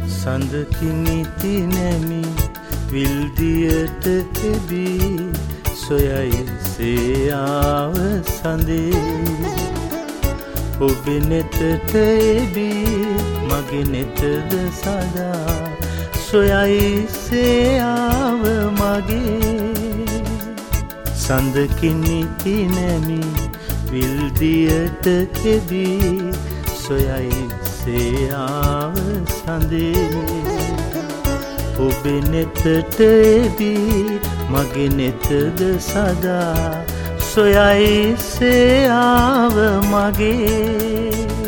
සඳකිනි තිනමි විල්දියට එබී සොයයි සේයාව සඳේ ඔබේ නෙතට එබී මගේ නෙතද සදා සොයයි සේයාව මගේ සඳකිනි තිනමි විල්දියට එබී සොයයි සේයාව සඳේ ඔබේ නෙතට එබී මගේ නෙතද සදා සොයයි සේයාව මගේ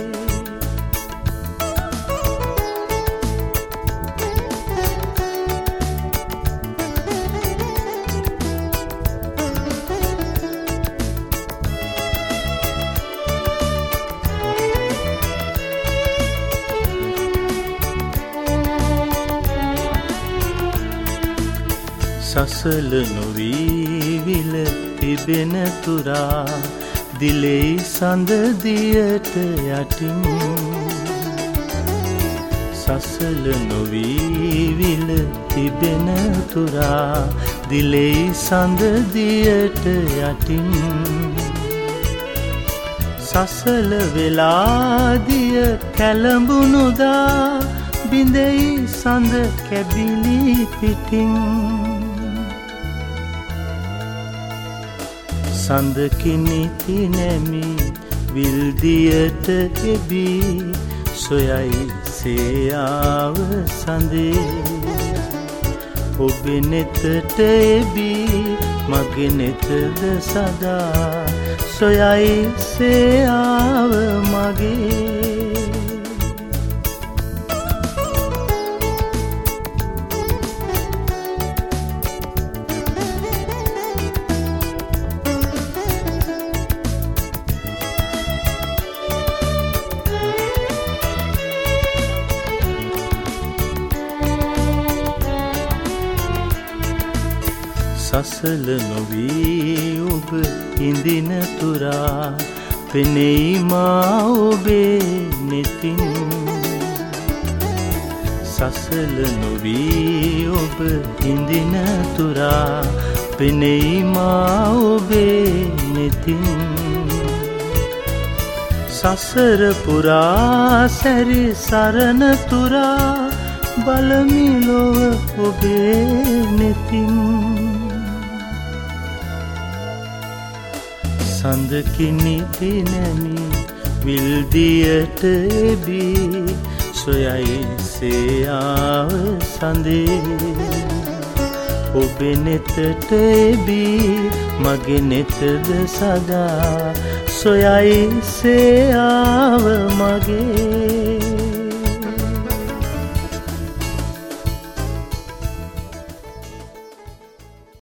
සසල නොවී විල තිබෙන තුරා දිලෙයි සඳ දියට යටින් සසල නොවී විල තිබෙන තුරා දිලෙයි සඳ දියට යටින් සසල වෙලාදිය කැළඹුණුදා බිඳෙයි සඳ කැබිලි පිටින් සඳකිනි තිනමි විල්දියට එබී සොයයි සේයාව සඳේ ඔබේ නෙතට එබී මගේ නෙතද සදා සොයයි සේයාව මගේ සසල නොවී ඔබ ඉඳින තුරා පෙනෙයි මා ඔබේ නෙතින් සසල නොවී ඔබ ඉඳින තුරා පෙනෙයි මා ඔබේ නෙතින් සසර පුරා සැරි සරණ තුරා බලමි ලොව ඔබේ නෙතින් සඳකිනි තිනමි විල්දියට එබී සොයයි සේයාව සඳේ ඔබේ නෙතට එබී මගේ නෙතද සදා සොයයි සේයාව මගේ